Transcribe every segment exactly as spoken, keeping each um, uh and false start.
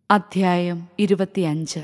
അധ്യായം ഇരുപത്തിയഞ്ച്.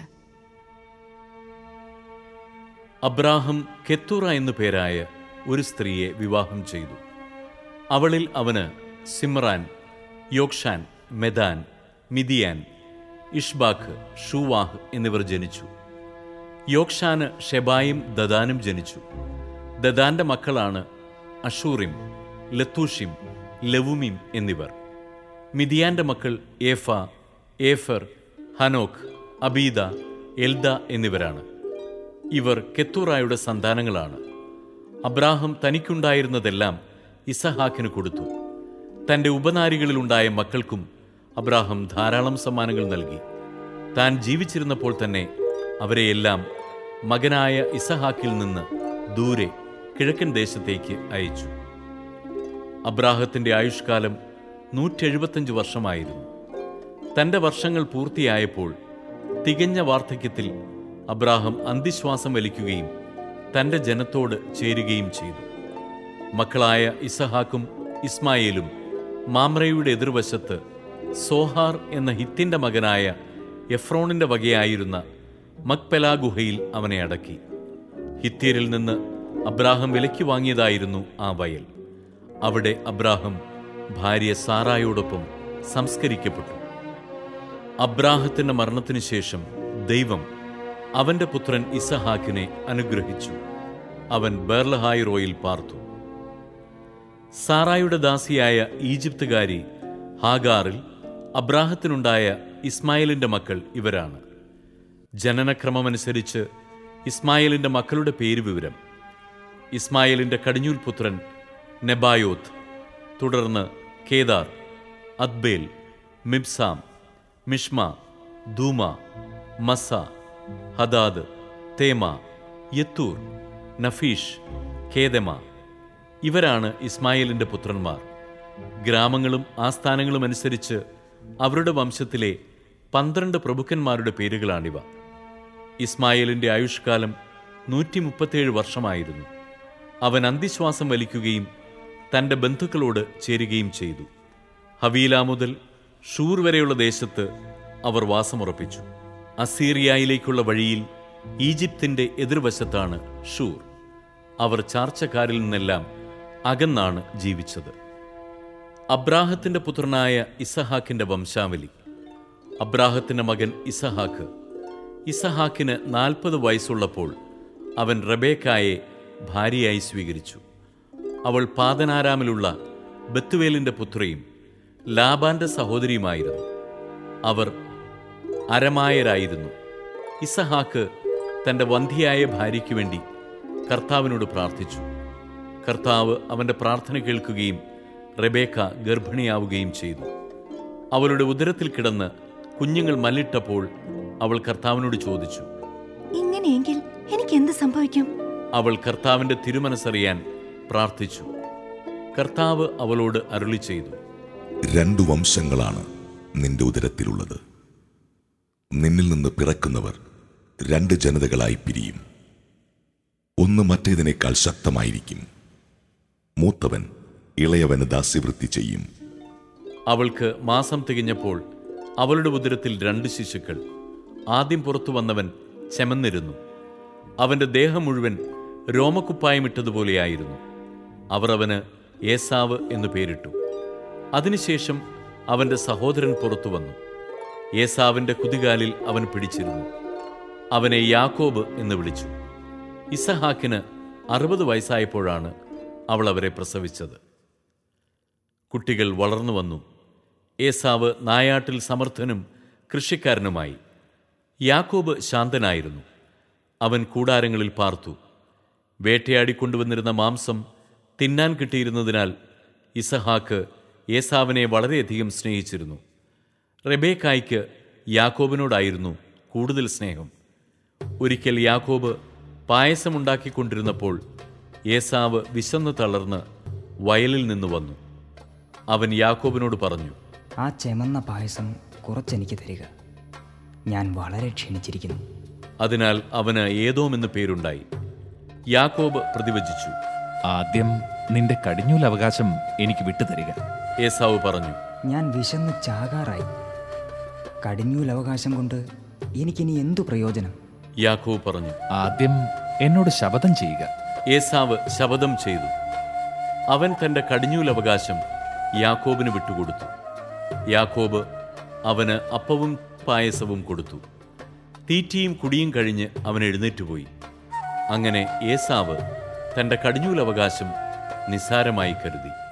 അബ്രാഹം കെത്തൂറ എന്നു പേരായ ഒരു സ്ത്രീയെ വിവാഹം ചെയ്തു. അവളിൽ അവന് സിമ്രാൻ, യോക്ഷാൻ, മെദാൻ, മിദിയാൻ, ഇഷ്ബാഖ്, ഷൂവാഹ് എന്നിവർ ജനിച്ചു. യോക്ഷാന് ഷെബായും ദദാനും ജനിച്ചു. ദദാന്റെ മക്കളാണ് അഷൂറിം, ലത്തൂഷിം, ലവുമിം എന്നിവർ. മിദിയാന്റെ മക്കൾ ഏഫ, ഏഫർ, ഹനോക്ക്, അബീദ, എൽദ എന്നിവരാണ്. ഇവർ കെത്തൂറായുടെ സന്താനങ്ങളാണ്. അബ്രാഹം തനിക്കുണ്ടായിരുന്നതെല്ലാം ഇസഹാക്കിന് കൊടുത്തു. തൻ്റെ ഉപനാരികളിലുണ്ടായ മക്കൾക്കും അബ്രാഹം ധാരാളം സമ്മാനങ്ങൾ നൽകി. താൻ ജീവിച്ചിരുന്നപ്പോൾ തന്നെ അവരെയെല്ലാം മകനായ ഇസഹാക്കിൽ നിന്ന് ദൂരെ കിഴക്കൻ ദേശത്തേക്ക് അയച്ചു. അബ്രാഹത്തിൻ്റെ ആയുഷ്കാലം നൂറ്റെഴുപത്തഞ്ച് വർഷമായിരുന്നു. തൻ്റെ വർഷങ്ങൾ പൂർത്തിയായപ്പോൾ തികഞ്ഞ വാർദ്ധക്യത്തിൽ അബ്രാഹം അന്തിശ്വാസം വലിക്കുകയും തൻ്റെ ജനത്തോട് ചേരുകയും ചെയ്തു. മക്കളായ ഇസഹാക്കും ഇസ്മായേലും മാമ്രയുടെ എതിർവശത്ത് സോഹാർ എന്ന ഹിത്തിന്റെ മകനായ എഫ്രോണിന്റെ വകയായിരുന്ന മക്പെലാ ഗുഹയിൽ അവനെ അടക്കി. ഹിത്യരിൽ നിന്ന് അബ്രാഹം വിലയ്ക്ക് വാങ്ങിയതായിരുന്നു ആ വയൽ. അവിടെ അബ്രാഹം ഭാര്യ സാറായോടൊപ്പം സംസ്കരിക്കപ്പെട്ടു. അബ്രാഹത്തിന്റെ മരണത്തിനു ശേഷം ദൈവം അവന്റെ പുത്രൻ ഇസഹാക്കിനെ അനുഗ്രഹിച്ചു. അവൻ ബേർലഹായിറോയിൽ പാർത്തു. സാറായുടെ ദാസിയായ ഈജിപ്തുകാരി ഹാഗാറിൽ അബ്രാഹത്തിനുണ്ടായ ഇസ്മായേലിന്റെ മക്കൾ ഇവരാണ്. ജനനക്രമമനുസരിച്ച് ഇസ്മായേലിന്റെ മക്കളുടെ പേര് വിവരം: ഇസ്മായേലിന്റെ കടിഞ്ഞൂൽ പുത്രൻ നെബായോത്ത്, തുടർന്ന് Kedar, Adbeel, Mibsam, Mishma, Dumah, Massa, Hadad, Tema, Jetur, Naphish, Kedemah. ഇവരാണ് ഇസ്മായേലിന്റെ പുത്രന്മാർ. ഗ്രാമങ്ങളും ആസ്ഥാനങ്ങളും അനുസരിച്ച് അവരുടെ വംശത്തിലെ പന്ത്രണ്ട് പ്രഭുക്കന്മാരുടെ പേരുകളാണിവ. ഇസ്മായേലിന്റെ ആയുഷ്കാലം നൂറ്റി മുപ്പത്തേഴ് വർഷമായിരുന്നു. അവൻ അന്തിശ്വാസം വലിക്കുകയും തൻ്റെ ബന്ധുക്കളോട് ചേരുകയും ചെയ്തു. ഹവീല മുതൽ ഷൂർ വരെയുള്ള ദേശത്ത് അവർ വാസമുറപ്പിച്ചു. അസീറിയയിലേക്കുള്ള വഴിയിൽ ഈജിപ്തിന്റെ എതിർവശത്താണ് ഷൂർ. അവർ ചാർച്ചക്കാരിൽ നിന്നെല്ലാം അകന്നാണ് ജീവിച്ചത്. അബ്രാഹത്തിന്റെ പുത്രനായ ഇസഹാക്കിന്റെ വംശാവലി. അബ്രാഹത്തിന്റെ മകൻ ഇസഹാക്ക്. ഇസഹാക്കിന് നാൽപ്പത് വയസ്സുള്ളപ്പോൾ അവൻ റബേക്കായെ ഭാര്യയായി സ്വീകരിച്ചു. അവൾ പാദനാരാമിലുള്ള ബത്തുവേലിന്റെ പുത്രിയും ലാബാന്റെ സഹോദരിയുമായിരുന്നു. അവർ അരമായരായിരുന്നു. ഇസഹാക്ക് തൻ്റെ വന്ധ്യയായ ഭാര്യയ്ക്ക് വേണ്ടി കർത്താവിനോട് പ്രാർത്ഥിച്ചു. കർത്താവ് അവന്റെ പ്രാർത്ഥന കേൾക്കുകയും റെബേക്ക ഗർഭിണിയാവുകയും ചെയ്തു. അവളുടെ ഉദരത്തിൽ കിടന്ന് കുഞ്ഞുങ്ങൾ മല്ലിട്ടപ്പോൾ അവൾ കർത്താവിനോട് ചോദിച്ചു, ഇങ്ങനെയെങ്കിൽ എനിക്ക് എന്ത് സംഭവിക്കും? അവൾ കർത്താവിന്റെ തിരുമനസ്സറിയാൻ പ്രാർത്ഥിച്ചു. കർത്താവ് അവളോട് അരുളി ചെയ്തു, രണ്ടു വംശങ്ങളാണ് നിന്റെ ഉദരത്തിലുള്ളത്. നിന്നിൽ നിന്ന് പിറക്കുന്നവർ രണ്ട് ജനതകളായി പിരിയും. ഒന്ന് മറ്റേതിനേക്കാൾ ശക്തമായിരിക്കും. മൂത്തവൻ ഇളയവന് ദാസ്യവൃത്തി ചെയ്യും. അവൾക്ക് മാസം തികഞ്ഞപ്പോൾ അവളുടെ ഉദരത്തിൽ രണ്ട് ശിശുക്കൾ. ആദ്യം പുറത്തു വന്നവൻ ചെമന്നിരുന്നു. അവന്റെ ദേഹം മുഴുവൻ രോമക്കുപ്പായമിട്ടതുപോലെയായിരുന്നു. അവർ അവന് ഏസാവ് എന്നു പേരിട്ടു. അതിനുശേഷം അവന്റെ സഹോദരൻ പുറത്തു വന്നു. ഏസാവിന്റെ കുതികാലിൽ അവൻ പിടിച്ചിരുന്നു. അവനെ യാക്കോബ് എന്ന് വിളിച്ചു. ഇസഹാക്കിന് അറുപത് വയസ്സായപ്പോഴാണ് അവൾ അവരെ പ്രസവിച്ചത്. കുട്ടികൾ വളർന്നു വന്നു. ഏസാവ് നായാട്ടിൽ സമർത്ഥനും കൃഷിക്കാരനുമായി. യാക്കോബ് ശാന്തനായിരുന്നു. അവൻ കൂടാരങ്ങളിൽ പാർത്തു. വേട്ടയാടിക്കൊണ്ടുവന്നിരുന്ന മാംസം തിന്നാൻ കിട്ടിയിരുന്നതിനാൽ ഇസഹാക്ക് ഏസാവിനെ വളരെയധികം സ്നേഹിച്ചിരുന്നു. റെബേക്കായ്ക്ക് യാക്കോബിനോടായിരുന്നു കൂടുതൽ സ്നേഹം. ഒരിക്കൽ യാക്കോബ് പായസമുണ്ടാക്കിക്കൊണ്ടിരുന്നപ്പോൾ ഏസാവ് വിശന്ന് തളർന്ന് വയലിൽ നിന്ന് വന്നു. അവൻ യാക്കോബിനോട് പറഞ്ഞു, ആ ചെമന്ന പായസം കുറച്ചെനിക്ക് തരിക, ഞാൻ വളരെ ക്ഷീണിച്ചിരിക്കുന്നു. അതിനാൽ അവന് ഏദോം എന്ന് പേരുണ്ടായി. യാക്കോബ് പ്രതിവചിച്ചു, ആദ്യം നിന്റെ കടിഞ്ഞൂൽ അവകാശം എനിക്ക് വിട്ടുതരിക. ഏസാവ് പറഞ്ഞു, ഞാൻ വിശന്ന് ചാകാറായി. കടിഞ്ഞൂൽ അവകാശം കൊണ്ട് എനിക്കിനി എന്തു പ്രയോജനം? യാക്കോബ് പറഞ്ഞു. ആദ്യം എന്നോട് ശപഥം ചെയ്യുക. ഏസാവ് ശപഥം ചെയ്തു. അവൻ തൻ്റെ കടിഞ്ഞൂലവകാശം യാക്കോബിന് വിട്ടുകൊടുത്തു. യാക്കോബ് അവന് അപ്പവും പായസവും കൊടുത്തു. തീറ്റിയും കുടിയും കഴിഞ്ഞ് അവൻ എഴുന്നേറ്റുപോയി. അങ്ങനെ ഏസാവ് തൻ്റെ കടിഞ്ഞൂലവകാശം നിസ്സാരമായി കരുതി.